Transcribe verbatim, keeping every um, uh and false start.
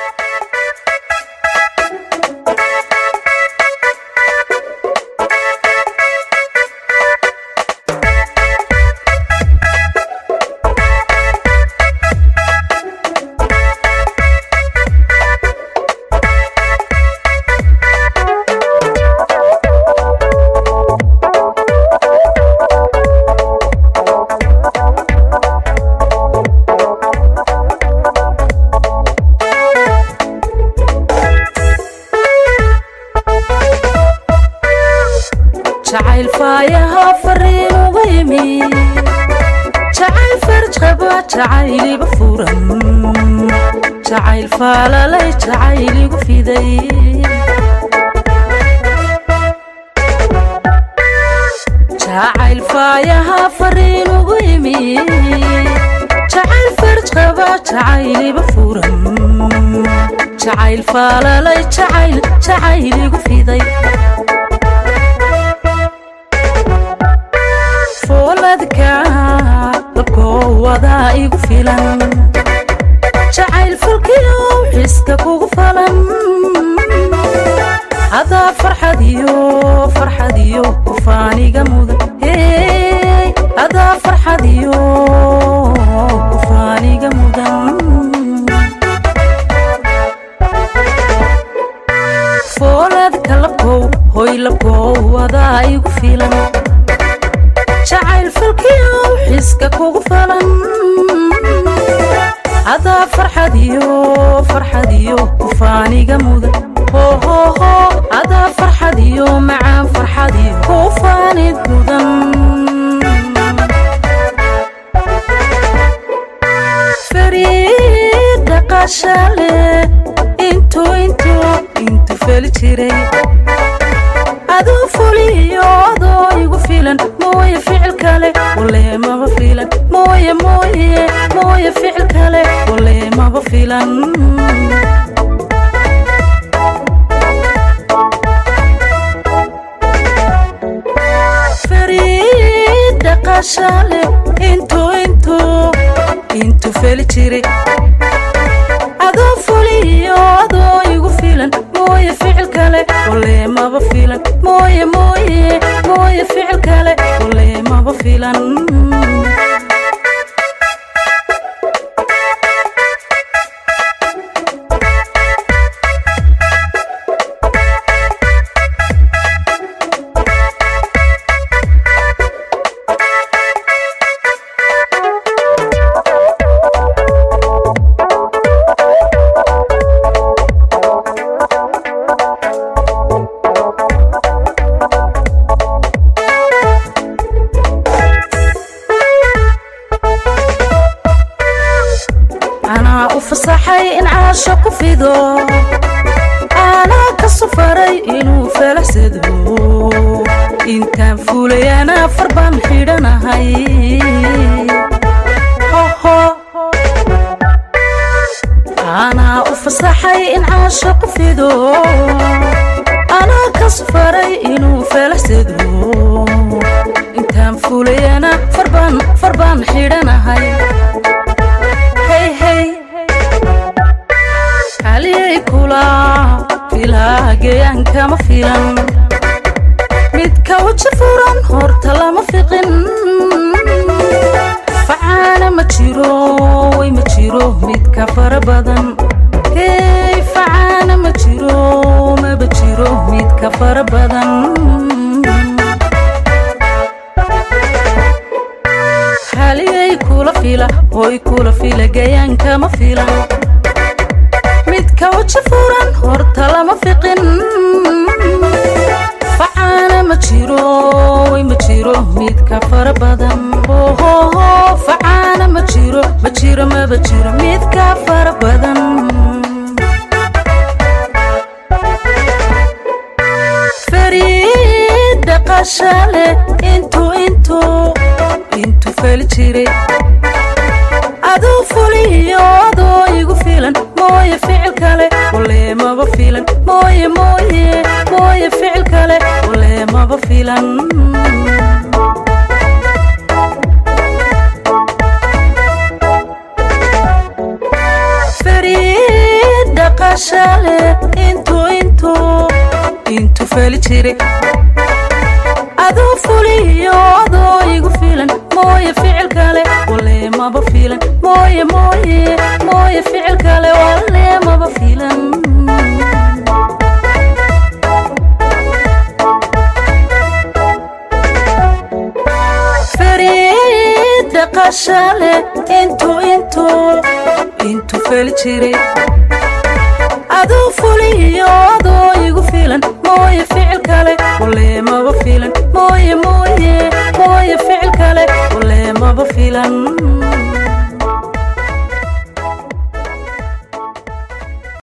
جعل فايها فرين وغيمي جعل فرج غبات جعيلي بفورا جعل فالا لي جعيلي وفيدي جعل فايها فرين وغيمي جعل فرج غبات جعيلي بفورا جعل فالا لي جعيل جعيلي وفيدي فولدك لبكوضا igu filan jacayl fulkiyo xiska kugu falan hada farxadiyo farxadiyo kufaaniga mudan hey hada farxadiyo kufaaniga mudan fooladka labkow hoy labkowada igu filan jacayl fulkiyo xiska kugu falan hada farxadiyo farxadiyo kufaaniga mudan ho ho ho hada farxadiyo macaan farxadiyo kufaanid mudan fariida qashale intu intu intu feli jiray adu fuliyo adoo igu filan mooye ficil kale wale maba filan mooye mooye mooye ficil kale wale maba filan fariida qashale intu intu intu feli jiray adoo fuliyo adoo igu filan mooye ficil kale wale maba filan mooye mooye mooye ficil kale wale maba filan فصحي إن عاشق فيدو أنا كصفري إنو فلسدو إن كان فولي أنا فربان حيرنا هاي هو هو أنا أفصحي إن عاشق فيدو أنا كصفري إنو فلسدو إن كان فولي أنا فربان فربان حيرنا هاي هي هي علي كولا فيلا جيان كما فيلان ميدكا وجفوران هورتا لما فيقن فعانا ما تشيرو وي ما تشيرو ميدكا فربادن هي فعانا ما تشيرو ما بتشيرو ميدكا فربادن علي كولا فيلا هوي كولا فيلا جيان كما فيلان midka wajfuran horta lama fiqin faana ma jiro way ma jiro midka farabadan ho ho ho faana ma jiro ma jiro ma ba jiro midka farabadan fariida qashale intu intu intu feli jiray adu fuliyo adoo igu filan mooye ficil kale wale maba filan mooye mooye mooye ficil kale wale maba filan fariida dhaqashale intuu intuu intuu feli jiray adoo fuliyo adoo igu filan mooye ficil kale wale maba filan mooye mooye mooye ficil kale wale maba filan Farid dhaqashale intuu intuu intuu feli jiray adoo fuliyo adoo igu filan mooye ficil kale wale maba filan mooye mooye mooye ficil kale wale maba filan